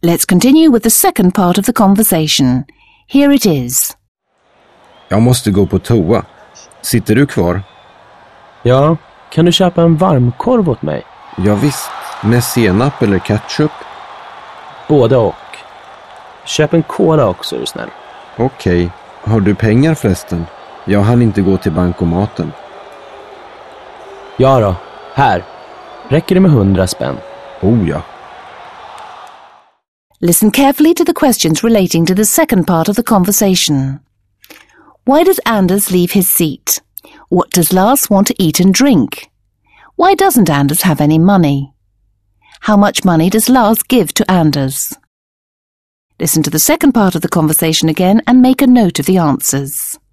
Let's continue with the second part of the conversation. Here it is. Jag måste gå på toa. Sitter du kvar? Ja, kan du köpa en varmkorv åt mig? Ja visst, med senap eller ketchup? Både och. Köp en cola också, är du snäll. Okej. Har du pengar förresten? Jag hann inte gå till bankomaten. Ja då, här. Räcker det med 100 spänn? Oh ja. Listen carefully to the questions relating to the second part of the conversation. Why does Anders leave his seat? What does Lars want to eat and drink? Why doesn't Anders have any money? How much money does Lars give to Anders? Listen to the second part of the conversation again and make a note of the answers.